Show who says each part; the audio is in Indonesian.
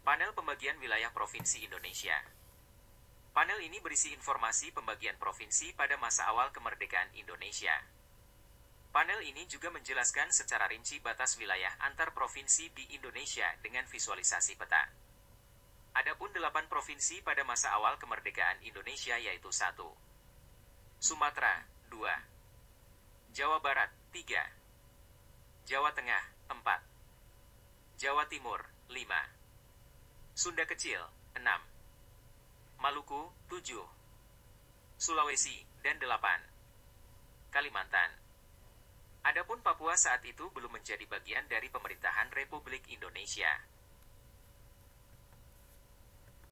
Speaker 1: Panel pembagian wilayah Provinsi Indonesia. Panel ini berisi informasi pembagian provinsi pada masa awal kemerdekaan Indonesia. Panel ini juga menjelaskan secara rinci batas wilayah antar provinsi di Indonesia dengan visualisasi peta. Adapun 8 provinsi pada masa awal kemerdekaan Indonesia yaitu 1. Sumatera, 2. Jawa Barat, 3. Jawa Tengah, 4. Jawa Timur, 5. Sunda Kecil, 6. Maluku, 7. Sulawesi, dan 8. Kalimantan. Adapun Papua saat itu belum menjadi bagian dari pemerintahan Republik Indonesia.